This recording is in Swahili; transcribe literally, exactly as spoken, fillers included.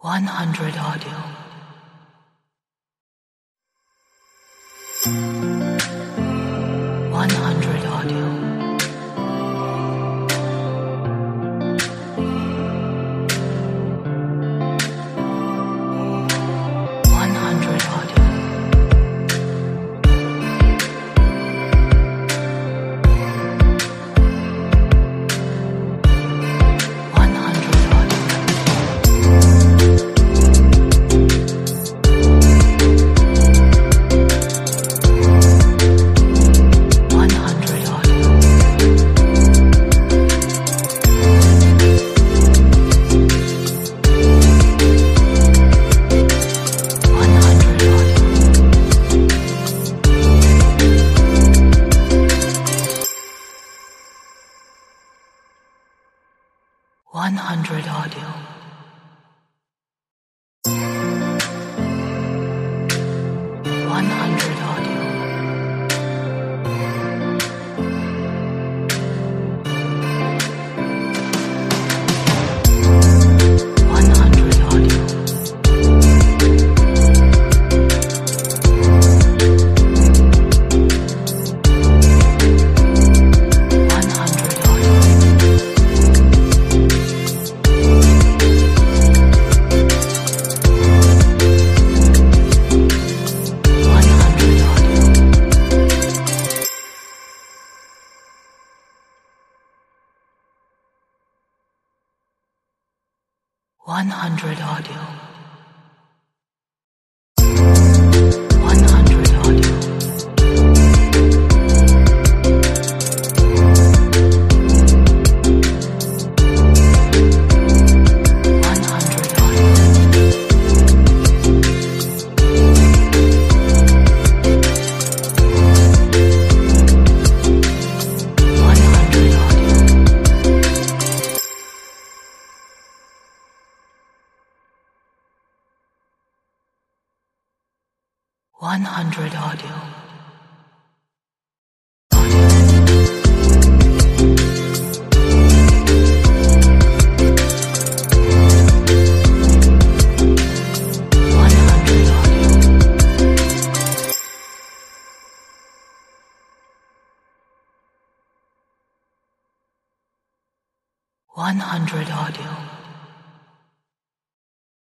one hundred audio. one hundred audio. one hundred audio. one hundred audio. one hundred audio. one hundred audio. one hundred audio. one hundred audio. one hundred audio. one hundred audio. one hundred audio. one hundred audio. one hundred audio. one hundred audio. one hundred audio. one hundred audio. one hundred audio. one hundred audio.